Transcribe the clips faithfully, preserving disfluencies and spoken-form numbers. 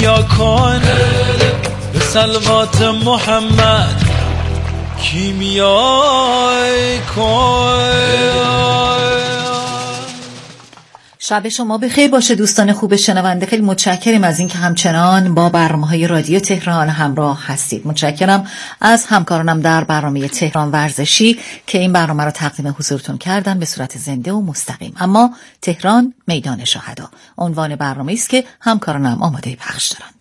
کیمیا کن به صلوات محمد کیمیای کن. شب شما بخیر باشه دوستان خوب شنونده. خیلی متشکریم از اینکه همچنان با برنامه‌های رادیو تهران همراه هستید. متشکرم از همکارانم در برنامه تهران ورزشی که این برنامه رو تقدیم حضورتون کردن به صورت زنده و مستقیم. اما تهران میدان شهدا عنوان برنامه‌ای است که همکارانم آماده پخش دارند.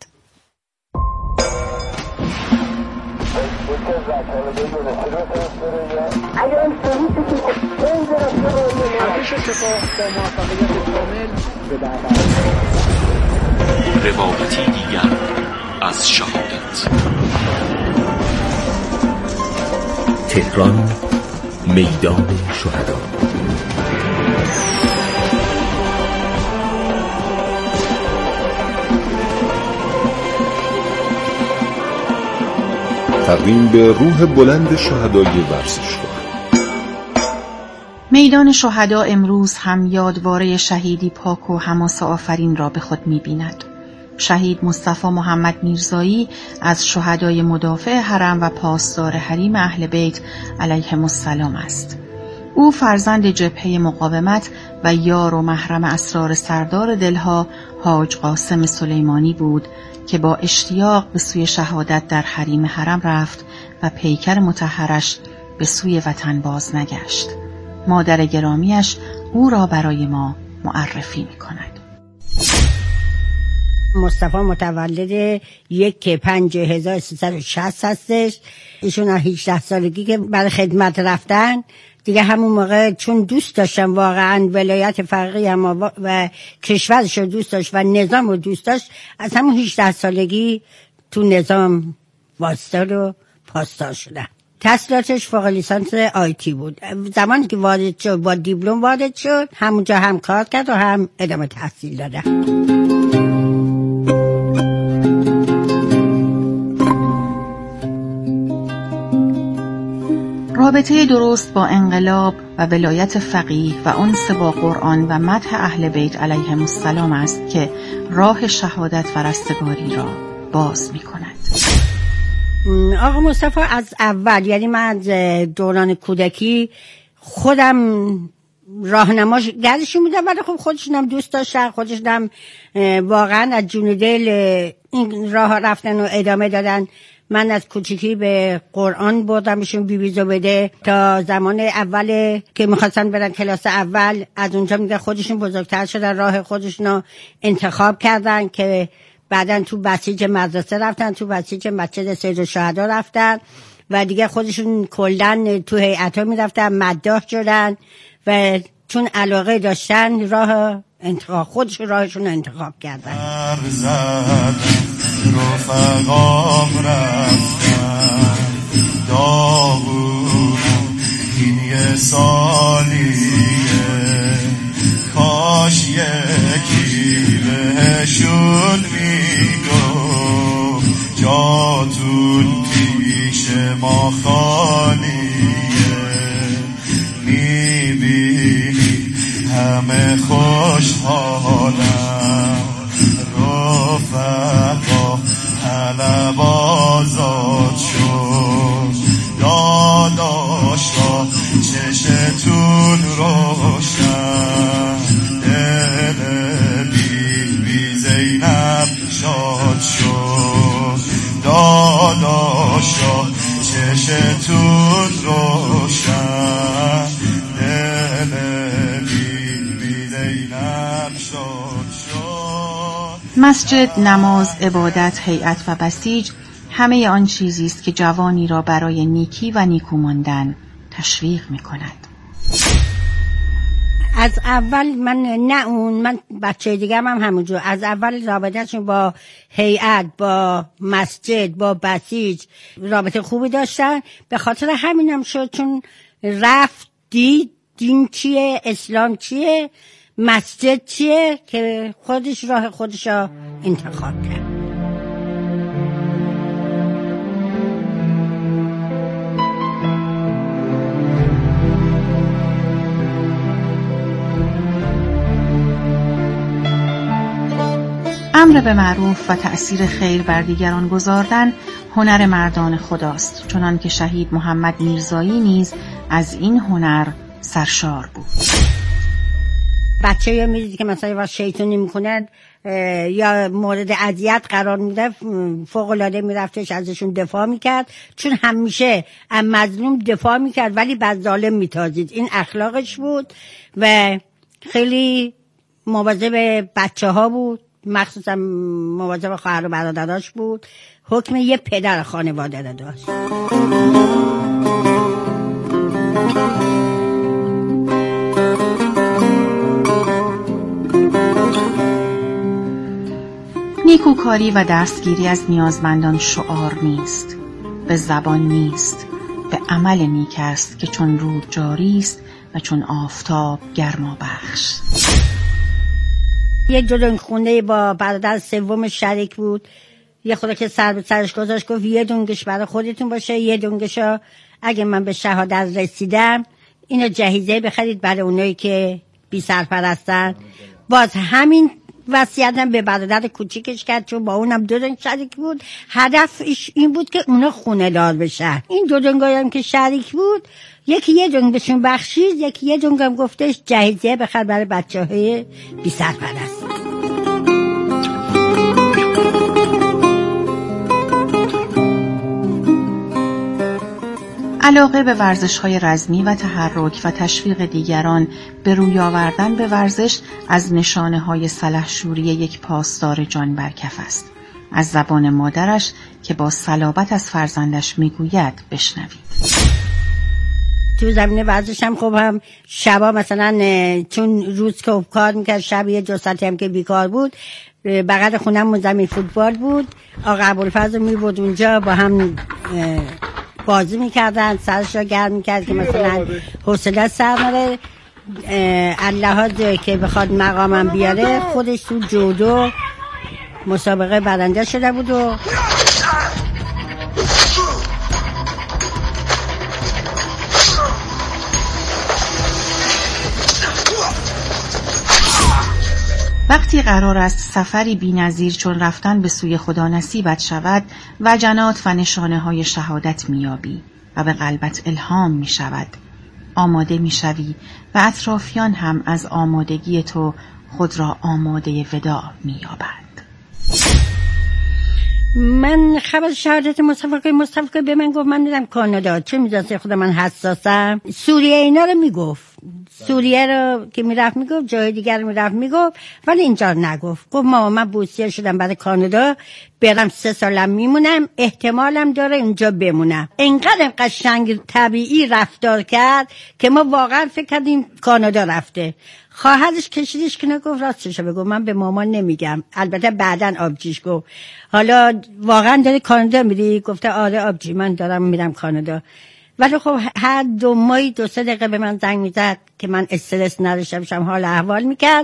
روایتی دیگر از شهادت. تهران میدان شهدا. تقدیم به روح بلند شهدای ورزشگاه. میدان شهدا امروز هم یادواره شهیدی پاک و حماسه آفرین را به خود می‌بیند. شهید مصطفی محمد میرزایی از شهدای مدافع حرم و پاسدار حریم اهل بیت علیهم السلام است. او فرزند جبهه مقاومت و یار و محرم اسرار سردار دلها حاج قاسم سلیمانی بود که با اشتیاق به سوی شهادت در حریم حرم رفت و پیکر مطهرش به سوی وطن باز نگشت. مادر گرامیش او را برای ما معرفی می کند. مصطفی متولد یک پنج هزار و سیصد و شصت هستش. ایشون از هجده سالگی که برای خدمت رفتن دیگه همون موقع چون دوست داشتن واقعا ولایت فقیه اما و کشورش رو دوست داشت و نظام رو دوست داشت، از همون هجده سالگی تو نظام واسطه و پاسدار شدن. تحصیلاتش فوق لیسانس آیتی بود. زمانی که وارد شد با دیپلم وارد شد، همونجا هم کار کرد و هم ادامه تحصیل داده. رابطه درست با انقلاب و ولایت فقیه و انس با قرآن و مدح اهل بیت علیهم السلام است که راه شهادت و رستگاری را باز می کند. آقا مصطفی از اول، یعنی من از دوران کودکی خودم راهنماش گردشون بودم، ولی خب خودشون هم دوست داشتن، خودشون هم واقعا از جون دل این راه رفتن و ادامه دادن. من از کوچیکی به قرآن بردمشون بی بی زبده تا زمان اول که میخواستن برن کلاس اول. از اونجا میگه خودشون بزرگتر شدن، راه خودشون رو انتخاب کردن که بعدن تو بسیج مدرسه رفتن، تو بسیج مسجد سید الشهدا رفتن و دیگه خودشون کلن تو هیئت‌ها میرفتن، مداح شدن و چون علاقه داشتن راه انتخاب خودشون راهشون انتخاب کردن. رفقام رفتن داغون این یه سالیه، کاش یکی بهشون میگو جاتون پیش ما خالیه. میبینی همه خوشحالن، رفقا طلب آزاد شد، داداشا چشتون روشن، دل بی بی زینب شاد شد، داداشا چشتون روشن، دل بی بی زینب شاد شد. مسجد، نماز، عبادت، هیئت و بسیج همه آن چیزی است که جوانی را برای نیکی و نیکو ماندن تشویق می کند. از اول من نه اون من بچه دیگه هم, هم همونجور از اول رابطهشون با هیئت، با مسجد، با بسیج رابطه خوبی داشتن. به خاطر همینم شد چون رفت دید دین چیه، اسلام چیه، مسجد چیه که خودش راه خودش را انتخاب کرد. امر به معروف و تأثیر خیر بر دیگران گذاردن هنر مردان خداست، چنان که شهید محمد میرزایی نیز از این هنر سرشار بود. بچه یا میدید که مثلا وقت شیطونی میکنن یا مورد اذیت قرار میده، فوق العاده میرفتش ازشون دفاع میکرد، چون همیشه از مظلوم دفاع میکرد ولی بعد ظالم میتازید. این اخلاقش بود و خیلی مواظب بچه ها بود، مخصوصا مواظب خواهر و برادراش بود. حکم یه پدر خانواده را داشت. نیکوکاری و دستگیری از نیازمندان شعار نیست، به زبان نیست، به عمل نیک است که چون رود جاری است و چون آفتاب گرما بخش. یک دو خونه با برادر سوم شریک بود، یه خدا که سر به سرش گذاشت، گفت یه دونگش برای خودتون باشه، یه دونگشو اگه من به شهادت رسیدم اینو جهیزه بخرید برای اونایی که بی سرپرستن. باز همین وصیتم به برادر کوچیکش کرد، چون با اونم دو دنگ شریک بود. هدفش این بود که اونا خونه دار بشن. این دو دنگایی هم که شریک بود، یکی یه دنگ بهشون بخشید، یکی یه دنگ هم گفتش جهیزیه بخر برای بچه های بی سرپرست. علاقه به ورزش‌های رزمی و تحرک و تشویق دیگران به روی آوردن به ورزش از نشانه‌های سلحشوری یک پاسدار جان برکف است. از زبان مادرش که با صلابت از فرزندش میگوید بشنوید. تو زمینه ورزش هم خوب هم شبا مثلا چون روز که کار میکرد، شب یه دو ساعتی هم که بیکار بود، بغل خونم زمین فوتبال بود، آقا ابوالفضل میبود اونجا، با هم بازی میکردن، سرش را گرم میکرد که مثلا حوصله سر نره. اللحاظ که بخواد مقامم بیاره، خودش تو جودو مسابقه برنده شده بود و وقتی قرار است سفری بی‌نظیر چون رفتن به سوی خدا نصیبت شود، وجنات و نشانه های شهادت میابی و به قلبت الهام می شود. آماده می شوی و اطرافیان هم از آمادگی تو خود را آماده وداع می یابند. من خبر شهادت مصطفی مصطفی به من گفت من میرم کانادا، چه میدونسته خدا من حساسم. سوریه اینا رو میگفت، سوریه رو که میرفت میگفت، جای دیگر رو میرفت میگفت، ولی اینجا نگفت. گفت ماما من بوسیه شدم برای کانادا، برم سه سالم میمونم، احتمالم داره اونجا بمونم. اینقدر قشنگ طبیعی رفتار کرد که ما واقعا فکر کردیم کانادا رفته. خواهرش کشیدش که نگفت راستشو بگو، من به مامان نمیگم. البته بعدن آبجیش گفت حالا واقعا داری کانادا میری؟ گفته آره آبجی من دارم میرم کانادا. ولی خب هر دو ماهی دو سه دقیقه به من زنگ میزد که من استرس نداشته باشم، حال احوال میکرد.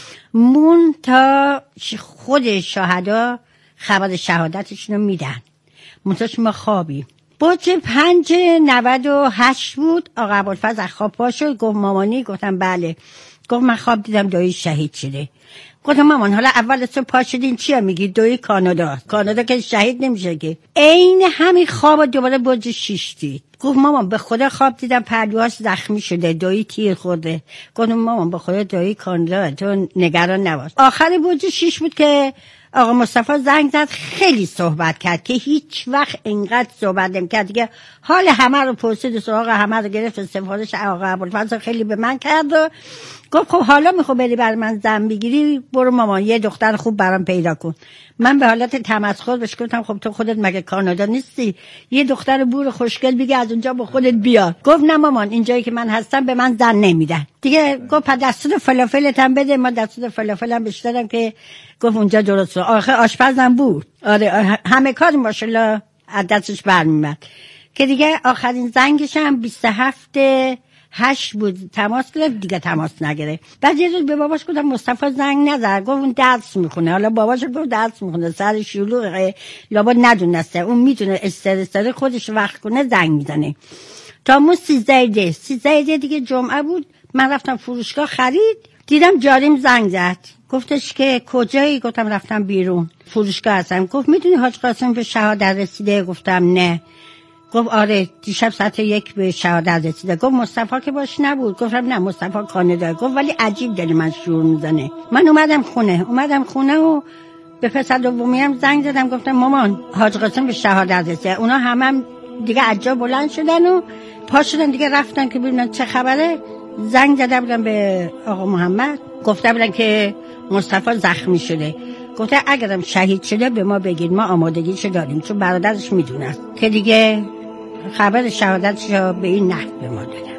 مون تا خود شهدا خبر شهادتشون رو میدن، منتاش ما خوابی. باچه پنج نود و هشت بود، آقا ابوالفضل از خواب پا شد، گفت مامانی؟ گفتم بله. گفت من خواب دیدم دایی شهید شده. گفتم مامان حالا اول تو پا شدین چی میگی؟ دوی کانادا، کانادا که شهید نمیشه که. عین همین خواب دوباره برج شیش دید. گفت مامان به خدا خواب دیدم پهلوهاش زخمی شده، دایی تیر خورده. گفتم مامان به خدا دایی کانادا، تو نگران نباش. آخر برج شیش بود که آقا مصطفی زنگ زد، خیلی صحبت کرد که هیچ وقت اینقدر صحبت نمی‌کرد دیگه. حال همه رو پرسید، سراغ همه رو گرفت، سفارش آقا ابوالفضل خیلی به من کرد و گفت خب حالا میخوای بری بر من زن بگیری، برو مامان یه دختر خوب برام پیدا کن. من به حالت تمسخر بهش گفتم خب تو خودت مگه کانادا نیستی؟ یه دختر بور خوشگل بگی از اونجا با خودت بیار. گفت نه مامان اینجایی که من هستم به من زن نمیدن دیگه. گفت پس دستور فلافلت هم بده. ما دستور فلافلم بهش دادم که گفت اونجا درسته. آخه آشپزم بود، آره همه کار ماشاءالله از دستش برمیاد که دیگه. آخرین زنگش هم بیست و هفت هشت بود تماس گرفت، دیگه تماس نگرفت. بعد یه روز به باباش گفتم مصطفی زنگ نزد، گفت اون درس میخونه. حالا باباش گفت درس میخونه، سر شلوغه، لابد ندونسته، اون میتونه استرس داره خودش وقت کنه زنگ میزنه. تا مون سیزده ده سیزده ده دیگه جمعه بود، من رفتم فروشگاه خرید، دیدم جاریم زنگ زد، گفتش که کجایی؟ گفتم رفتم بیرون، فروشگاه هستم. گفت میدونی حاج قاسم به شهادت رسیده؟ گفتم نه. گفت آره دیشب ساعت یک به شهادت رسیده. گفت مصطفی که باش نبود؟ گفتم نه مصطفی کانادا. گفت ولی عجیب دل من شور میزنه. من اومدم خونه اومدم خونه و به پسر دومیم زنگ زدم، گفتم مامان حاج قاسم به شهادت رسیده. اونا همه هم دیگه عجا بلند شدن و پا شدن دیگه رفتن که ببینن چه خبره. زنگ زده بودم به آقا محمد، گفته بودن که مصطفی زخمی شده. گفته اگرم شهید شده به ما بگید، ما آمادگیشو داریم، چون برادرش میدونه که دیگه خبر شهادتش رو به این نحو به ما دادن.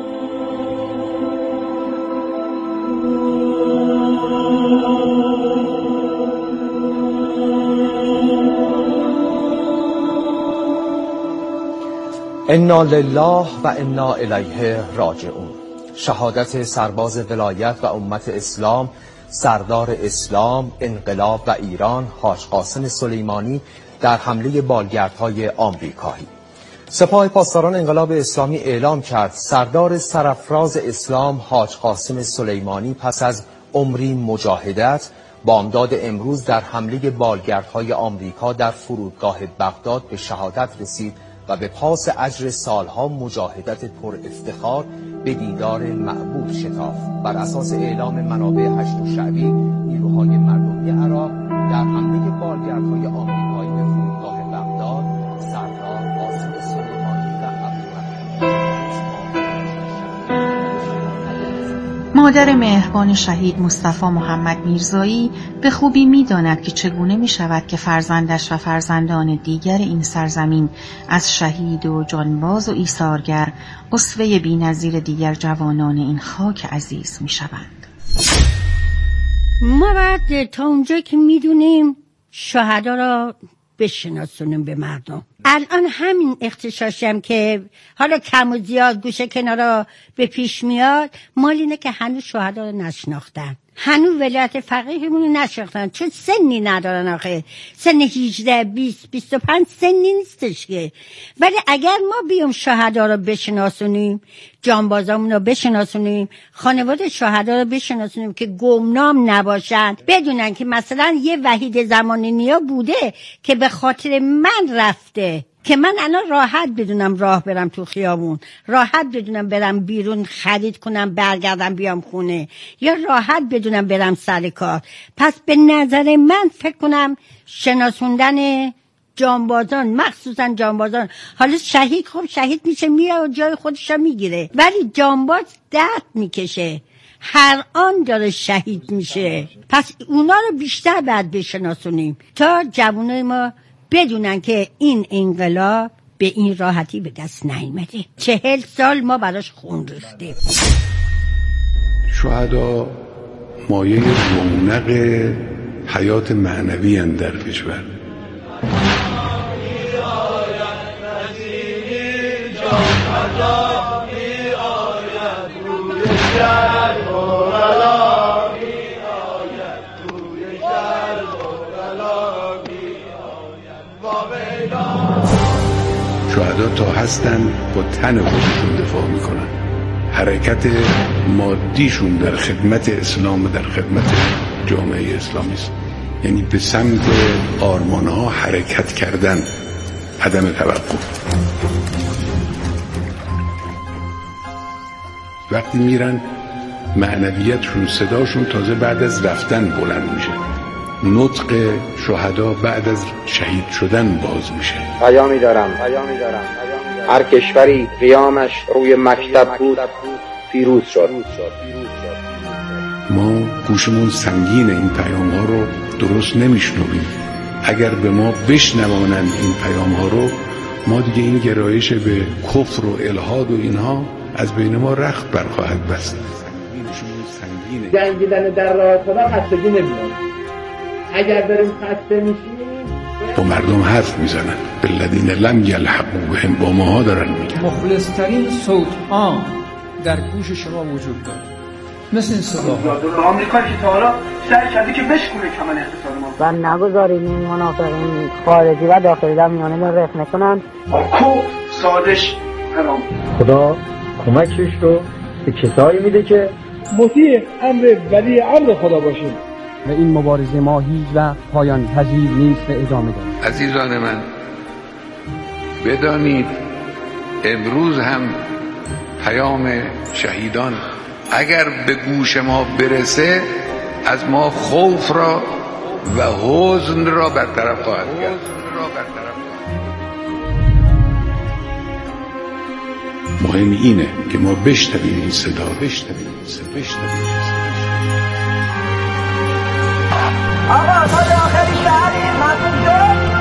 انا لله و انا الیه راجعون. شهادت سرباز ولایت و امت اسلام، سردار اسلام، انقلاب و ایران حاج قاسم سلیمانی در حمله بالگردهای آمریکایی. سپاه پاسداران انقلاب اسلامی اعلام کرد سردار سرافراز اسلام حاج قاسم سلیمانی پس از عمری مجاهدت بامداد امروز در حمله بالگردهای آمریکا در فرودگاه بغداد به شهادت رسید و به پاس اجر سالها مجاهدت پر افتخار به دیدار معبود شتافت. بر اساس اعلام منابع هشت شعبی، نیروهای مردمی عراق در حمله بالگردهای آمریکایی به فرودگاه بغداد سردار قاسم سلیمانی و مادر مهربان شهید مصطفی محمد میرزایی به خوبی می‌داند که چگونه می‌شود که فرزندش و فرزندان دیگر این سرزمین از شهید و جانباز و ایثارگر اسوه بی‌نظیر دیگر جوانان این خاک عزیز می‌شوند. ما باید تا اونجا که می‌دونیم شهدا را بشناسونیم به مردم. الان همین اختشاشی هم که حالا کم و زیاد گوشه کنارا به پیش میاد، مال اینه که هنوز شهدا رو نشناختن، هنوز ولایت فقیهمون رو نشناختن، چون سنی ندارن. آخه سن هجده بیست بیست و پنج سنی نیستش که. ولی اگر ما بیام شهدا رو بشناسونیم، جانبازامون رو بشناسونیم، خانواده شهدا رو بشناسونیم که گمنام نباشن، بدونن که مثلا یه وحید زمانی نیا بوده که به خاطر من رفته، که من الان راحت بدونم راه برم تو خیابون، راحت بدونم برم بیرون خرید کنم برگردم بیام خونه، یا راحت بدونم برم سر کار. پس به نظر من فکر کنم شناسوندن جانبازان، مخصوصا جانبازان، حالا شهید خب شهید میشه میره و جای خودش رو میگیره، ولی جانباز درد میکشه، هر آن داره شهید میشه. پس اونا رو بیشتر باید بشناسونیم تا جوانای ما بدونن که این انقلاب به این راحتی به دست نیامده. چهل سال ما براش خون ریختیم. شهدا مایه رونق حیات معنوی اند در کشور. شهدا تا هستن با تن خودشون دفاع میکنن، حرکت مادیشون در خدمت اسلام و در خدمت جامعه اسلامی است، یعنی به سمت آرمانها حرکت کردن، عدم توقف. وقتی میرن معنویتشون، صداشون تازه بعد از رفتن بلند میشه. نطق شهدا بعد از شهید شدن باز میشه. پیامی دارم پیامی دارم هر کشوری قیامش روی مکتب بود پیروز شد. ما گوشمون سنگین این پیام ها رو درست نمیشنویم. اگر به ما بشنوانند این پیام ها رو، ما دیگه این گرایش به کفر و الحاد و اینها از بین ما رخت برخواهد بست. جنگیدن در راه خدا خستگی نمیدونه. اگر بریم خسته میشیم با مردم حرف میزنن، بالذین لم یلحقوا بهم، با ماها دارن میگن. مخلصترین صوت ها در گوش شما وجود داره، مثل این صدا ها. آمریکا که تا حالا سعی کرده که بشکنه کمال اقتصاد ما و نگذاریم این منافقین خارجی و داخلی در میانه رفت نکنن. کو سازش حرام. خدا کمکش رو به کسایی میده که مطیع امر ولی امر خدا باشیم و این مبارزه ما هیچ و پایان پذیر نیست و ادامه دارد. عزیزان من، بدانید امروز هم پیام شهیدان اگر به گوش ما برسه از ما خوف را و حزن را برطرف خواهد کرد. مهم اینه که ما بشنویم این صدا، بشنویم این صدا، بشنویم. آقا تا داخل شهر مردم شد.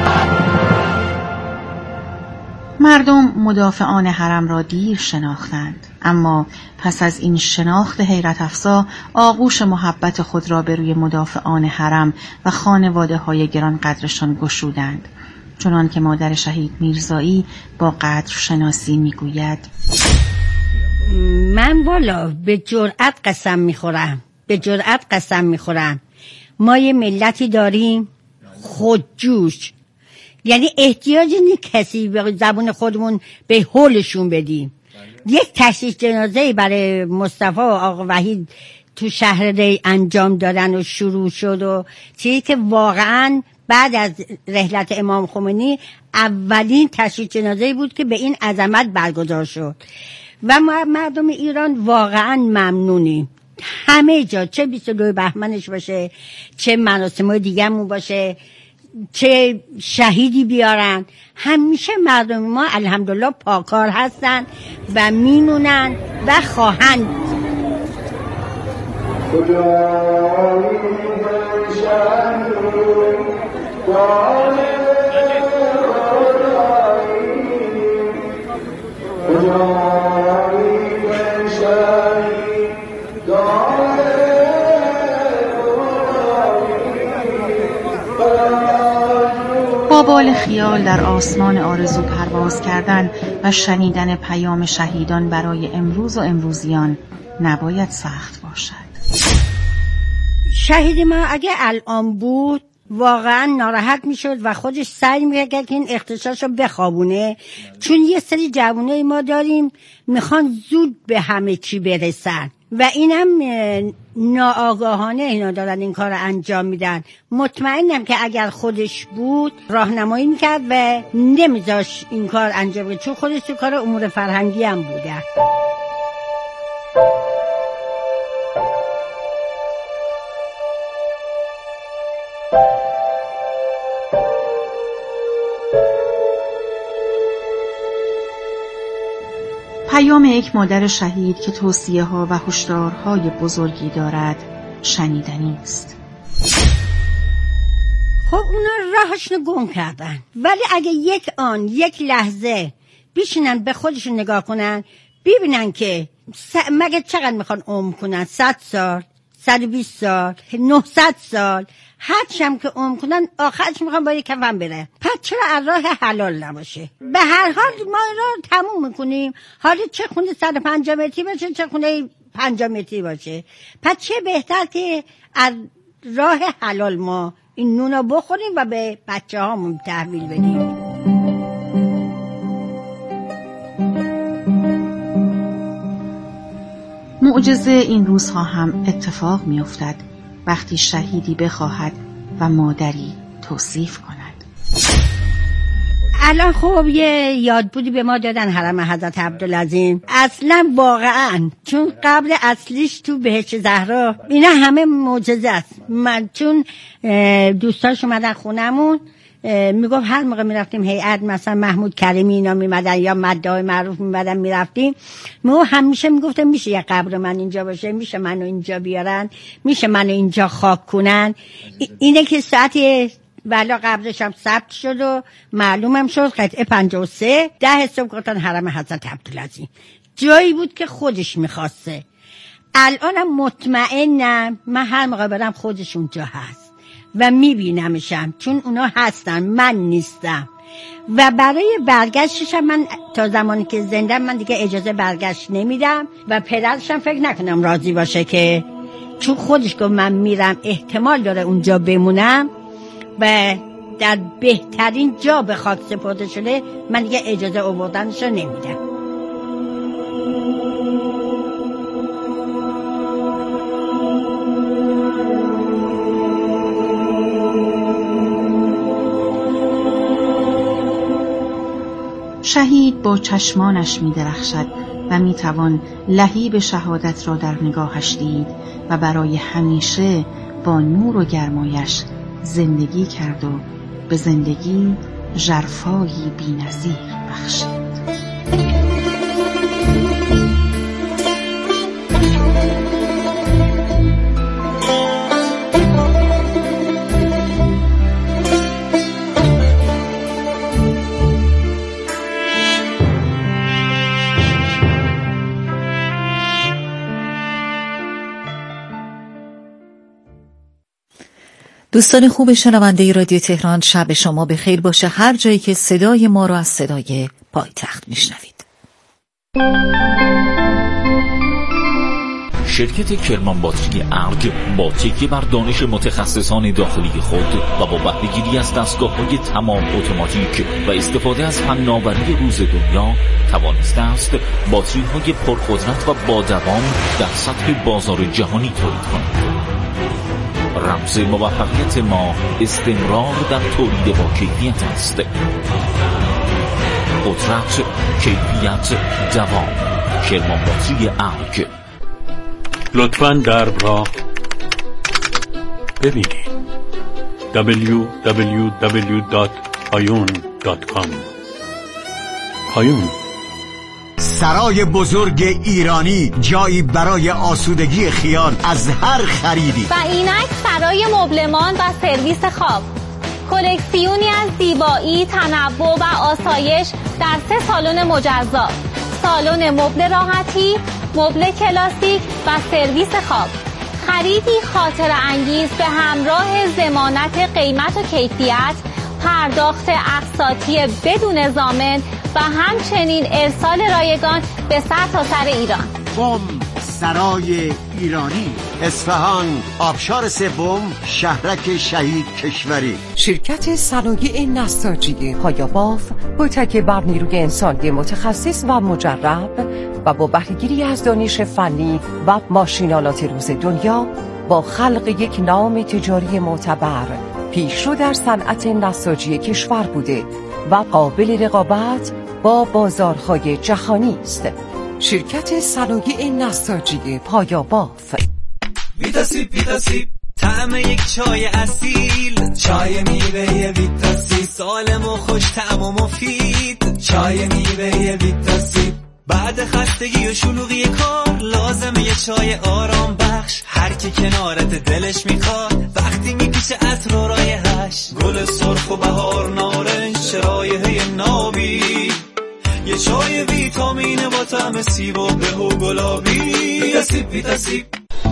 مردم مدافعان حرم را دیر شناختند، اما پس از این شناخت حیرت افزا آغوش محبت خود را به روی مدافعان حرم و خانواده های گران قدرشان گشودند، چنان که مادر شهید میرزایی با قدر شناسی میگوید: من والا به جرأت قسم میخورم به جرأت قسم میخورم ما یه ملتی داریم خودجوش، یعنی احتیاج نیست کسی به زبون خودمون به حولشون بدیم. یک تشییع جنازه‌ای برای مصطفی و آقا وحید تو شهر ری انجام دادن و شروع شد و چیزی که واقعاً بعد از رحلت امام خمینی اولین تشییع جنازه‌ای بود که به این عظمت برگزار شد و ما مردم ایران واقعاً ممنونیم. همه جا، چه بیست و دو بهمنش باشه، چه مراسم دیگه‌مون باشه، چه شهیدی بیارن، همیشه مردم ما الحمدلله پاکار هستن و میمونن و خواهند. با بال خیال در آسمان آرزو پرواز کردن و شنیدن پیام شهیدان برای امروز و امروزیان نباید سخت باشد. شهید ما اگه الان بود واقعا ناراحت میشد و خودش سعی میکرد که این اختشاشو بخوابونه، چون یه سری جوانای ما داریم میخوان زود به همه چی برسن و اینم ناآگاهانه اینا دارن این کار انجام میدن. مطمئنم که اگر خودش بود راهنمایی میکرد و نمیذاش این کار انجام بده، چون خودش تو کار امور فرهنگی هم بوده. پیام یک مادر شهید که توصیه ها و هشدارهای بزرگی دارد شنیدنی است. خب اونا راهشون گم کردن، ولی اگه یک آن یک لحظه بیشنن به خودشون نگاه کنن ببینن که س... مگه چقدر میخوان عمر کنن؟ صد سال، صد و بیست سال، نهصد سال، هرچم که عمر کنن آخرش میخوان با یک کفن بره. پس چرا از راه حلال نباشه؟ به هر حال ما را تموم میکنیم، حالا چه خونه صد و پنجاه متری باشه چه خونه پنجاه متری باشه، پس چه بهتر که از راه حلال ما این نونا بخوریم و به بچه هامون تحویل بدیم. معجزه این روزها هم اتفاق می افتد وقتی شهیدی بخواهد و مادری توصیف کند. الان خوب یه یادبودی به ما دادن حرم حضرت عبدالعظیم. اصلا واقعا چون قبل اصلیش تو بهشت زهرا اینا همه معجزه است. من چون دوستاش اومدن خونمون میگفت هر موقع میرفتیم هیئت مثلا محمود کریمی اینا میمدن یا مدعای معروف میمدن میرفتیم، ما همیشه میگفتم میشه یه قبر من اینجا باشه، میشه منو اینجا بیارن، میشه منو اینجا خاک کنن. اینه که ساعتی بلا قبرش هم ثبت شد و معلومم شد قطعه پنجاه و سه ده حساب گفتن حرم حضرت عبدالعظیم جایی بود که خودش میخواسته. الانم مطمئنم من هر موقع برم خودش اونجا هست و میبینمشم، چون اونا هستن من نیستم. و برای برگشتش هم من تا زمانی که زنده من دیگه اجازه برگشت نمیدم و پدرشم فکر نکنم راضی باشه، که چون خودش گفت من میرم احتمال داره اونجا بمونم و در بهترین جا به خاک سپرده شده، من دیگه اجازه آوردنش رو نمیدم. شهید با چشمانش می درخشد و می توان لهیب شهادت را در نگاهش دید و برای همیشه با نور و گرمایش زندگی کرد و به زندگی ژرفایی بی‌نظیر بخشید. دوستان خوب شنونده رادیو تهران، شب شما به خیر باشه هر جایی که صدای ما رو از صدای پایتخت میشنوید. شرکت کرمان باتری ارگ با تکیه بر دانش متخصصان داخلی خود و با بهره‌گیری از دستگاه‌های تمام اتوماتیک و استفاده از فناوری روز دنیا توانسته است باتری‌های پرقدرت و با دوام در سطح بازار جهانی تولید کند. رمز موفقیت ما استمرار در تولید با کیفیت است. قدرت، کیفیت، دوام. کرمان باتری ارگ. لطفاً درب را ببینید. دبلیو دبلیو دبلیو دات پایون دات کام. پایون، سرای بزرگ ایرانی، جایی برای آسودگی خیال از هر خریدی. و اینک سرای مبلمان و سرویس خواب، کلکسیونی از زیبایی، تنوع و آسایش در سه سالن مجزا: سالن مبل راحتی، مبل کلاسیک و سرویس خواب. خریدی خاطر انگیز به همراه ضمانت قیمت و کیفیت، پرداخت اقساطی بدون ضامن و همچنین ارسال رایگان به سرتاسر ایران. بم سرای ایرانی، اصفهان، آبشار سوم، شهرک شهید کشوری. شرکت صنایع نساجی پایاباف با تکیه بر نیروی انسانی متخصص و مجرب و با بهره‌گیری از دانش فنی و ماشینالات روز دنیا با خلق یک نام تجاری معتبر پیشرو در صنعت نساجی کشور بوده و قابل رقابت با بازارهای جهانی است. شرکت صنایع نساجی پایاباف. ویتاسیب ویتاسیب، طعم یک چای اصیل، چای میوه ویتاسیب، سالم و خوش طعم و مفید، چای میوه ویتاسیب. بعد خستگی و شلوغی کار لازمه یه چای آرام بخش. هر کی کنارت دلش میخواد وقتی میپیچه عطر و رایحش، گل سرخ و بهار نارنج، رایحه نابی، یه چای ویتامین با طعم سیب و به و گلابی. ویتاسیب ویتاسیب.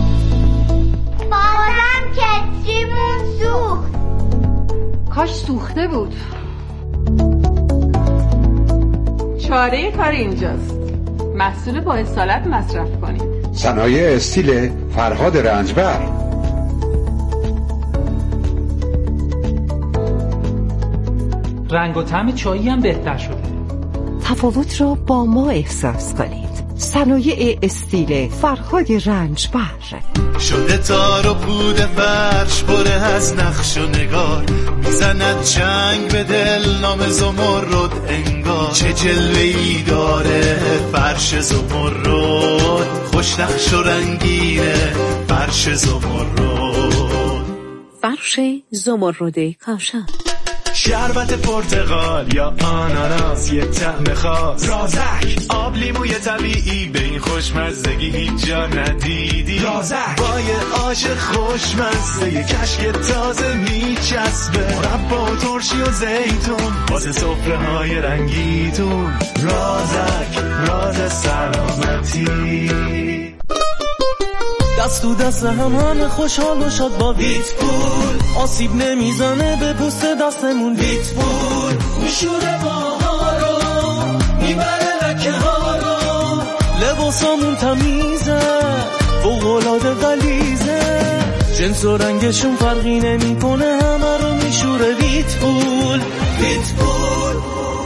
بازم کتریمون سوخت. کاش سوخته بود. چاره کار اینجاست. محصول با اصالت مصرف کنید. صنایع استیل فرهاد رنجبر. رنگ و طعم چایی هم بهتر شده. تفاوت را با ما احساس کنید. صنایع استیل فرهاد رنجبر. شده تار و پود فرش بره از نقش و نگار، میزند جنگ به دل نام زمرد انگار. چه جلوه‌ای داره فرش زمرد، خوش نقش و رنگینه فرش زمرد. فرش زمرد کاشان. شربت پرتقال یا آناناس، یه طعم خاص. رازک آب لیموی طبیعی، به این خوشمزگی هیچ جا ندیدی. رازک با یه آش خوشمزه، یه کشک تازه میچسبه. مربا و ترشی و زیتون واسه سفره های رنگیتون. رازک راز سلامتی. دست تو دست هم همه خوشحال و شاد با ویت پول. آسیب نمیزنه به پوست دستمون. ویت پول میشوره ماها رو، میبره لکه ها رو. لباسامون تمیزه، فوق‌العاده غلیظه. جنس و رنگشون فرقی نمیکنه، همه رو میشوره ویت پول. ویت پول.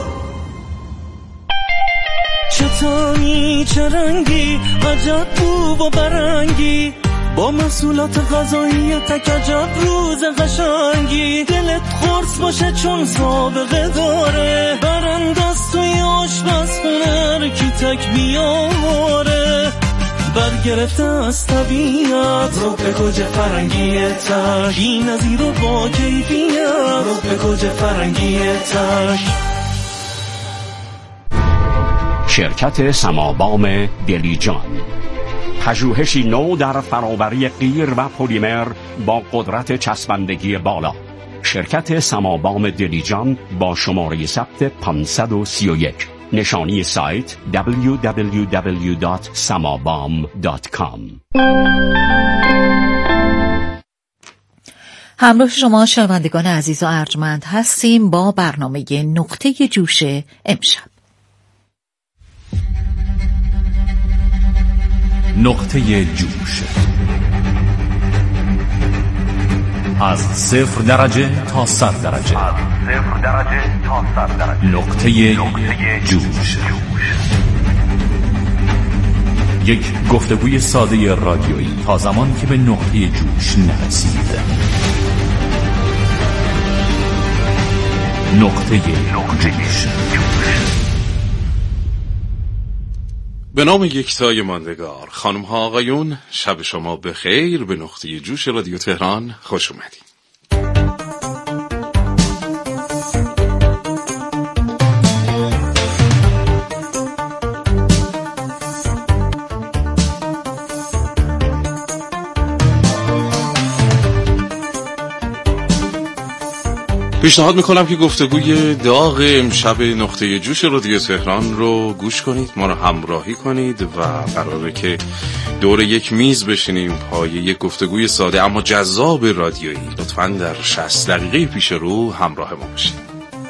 چه طعمی چه رنگی، عجب بو و برنگی، با محصولات غذایی تک عجب روز قشنگی. دلت خورس باشه چون سابقه داره، برنده دستوی آشپزخونه کی تک بیاره برگرفته از طبیعت رو به گوجه فرنگی تک بی نظیر و با کیفیت رو به گوجه فرنگی تک. شرکت سمابام دلیجان، پژوهشی نو در فراوری قیر و پلیمر با قدرت چسبندگی بالا. شرکت سمابام دلیجان با شماره ثبت پانصد و سی و یک. نشانی سایت دبلیو دبلیو دبلیو دات samabam دات کام. همراه شما شنوندگان عزیز و ارجمند هستیم با برنامه نقطه جوش امشب. نقطه جوش، از صفر درجه تا صد درجه، از صفر درجه تا صد درجه. نقطه جوش. یک گفتگوی ساده رادیویی تا زمانی که به نقطه جوش نرسید. نقطه جوش. به نام یکتای ماندگار، خانم ها آقایون، شب شما بخیر. به نقطه جوش رادیو تهران خوش اومدید. پیشنهاد میکنم که گفتگوی داغ امشب نقطه جوش رادیو تهران رو گوش کنید، ما رو همراهی کنید و قراره که دور یک میز بشینیم پای یک گفتگوی ساده اما جذاب رادیویی. لطفاً در شصت دقیقه پیش رو همراه ما باشید.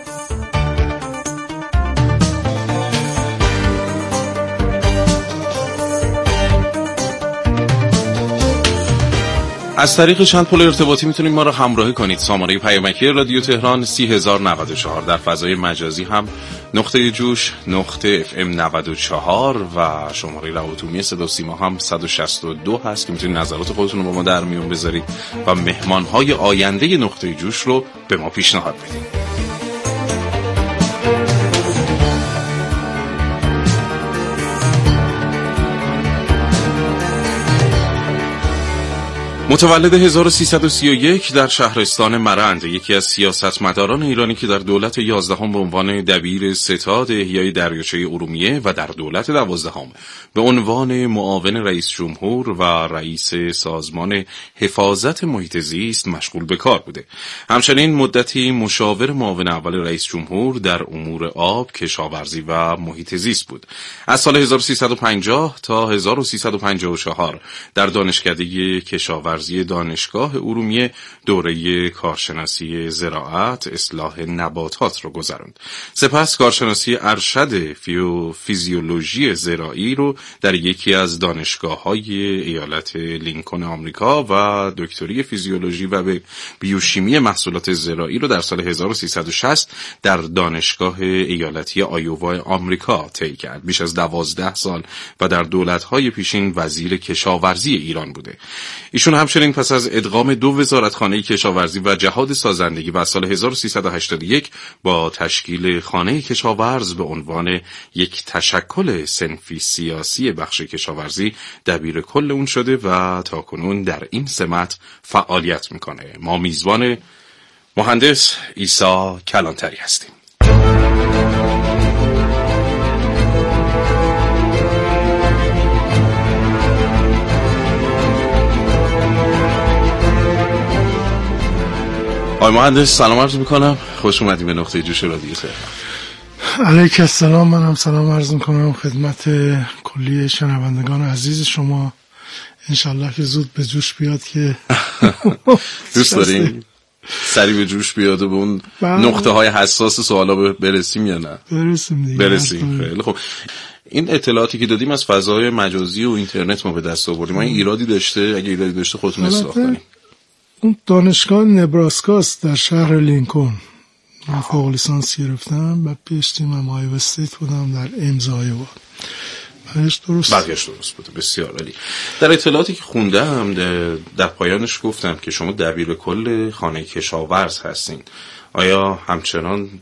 از طریق چند پل ارتباطی میتونید ما رو همراهی کنید. سامانه پیامکی رادیو تهران سی هزار و نود و چهار، در فضای مجازی هم نقطه جوش نقطه اف ام نود و چهار و شماره روابط صدا و سیما هم صد و شصت و دو هست که میتونید نظرات خودتون رو با ما در میون بذارید و مهمانهای آینده نقطه جوش رو به ما پیشنهاد بدید. متولد هزار و سیصد و سی و یک در شهرستان مرند، یکی از سیاستمداران ایرانی که در دولت یازدهم به عنوان دبیر ستاد احیای دریاچه ارومیه و در دولت دوازدهم به عنوان معاون رئیس جمهور و رئیس سازمان حفاظت محیط زیست مشغول به کار بوده. همچنین مدتی مشاور معاون اول رئیس جمهور در امور آب، کشاورزی و محیط زیست بود. از سال هزار و سیصد و پنجاه تا هزار و سیصد و پنجاه و چهار در دانشکده کشاورزی دانشگاه ارومیه دوره کارشناسی زراعت، اصلاح نباتات رو گذراند. سپس کارشناسی ارشد فیو فیزیولوژی زراعی رو در یکی از دانشگاه‌های ایالت لینکن آمریکا و دکتری فیزیولوژی و بیوشیمی محصولات زراعی رو در سال هزار و سیصد و شصت در دانشگاه ایالتی آیووا آمریکا طی کرد. بیش از دوازده سال و در دولت‌های پیشین وزیر کشاورزی ایران بوده. ایشون همچنین پس از ادغام دو وزارتخانه کشاورزی و جهاد سازندگی و سال هزار و سیصد و هشتاد و یک با تشکیل خانه کشاورز به عنوان یک تشکل صنفی سیاسی بخش کشاورزی دبیر کل اون شده و تاکنون در این سمت فعالیت میکنه. ما میزبان مهندس عیسی کلانتری هستیم. آقای مهندس سلام عرض میکنم، خوش اومدیم به نقطه جوش رادیو تهران. علیک السلام، منم سلام عرض میکنم خدمت کلی شنوندگان عزیز شما. انشالله که زود به جوش بیاد که دوست داریم سری به جوش بیاد و به اون نقطه های حساس سوالا برسیم یا نه؟ برسیم دیگه. برسیم. خیلی خب. این اطلاعاتی که دادیم از فضای مجازی و اینترنت ما به دست آوردیم. این ایرادی داشته؟ اگه ایرادی داشته خودتون اصلاح کنید. اون دانشگاه نبراسکاست در شهر لینکن. من فوق لیسانس گرفتم و پی اچ دی من آیوا استیت بودم در ایمز آیوا. بقیش درست بقیش درست بوده. بسیار عالی. در اطلاعاتی که خوندم در پایانش گفتم که شما دبیر کل خانه کشاورز هستین. آیا همچنان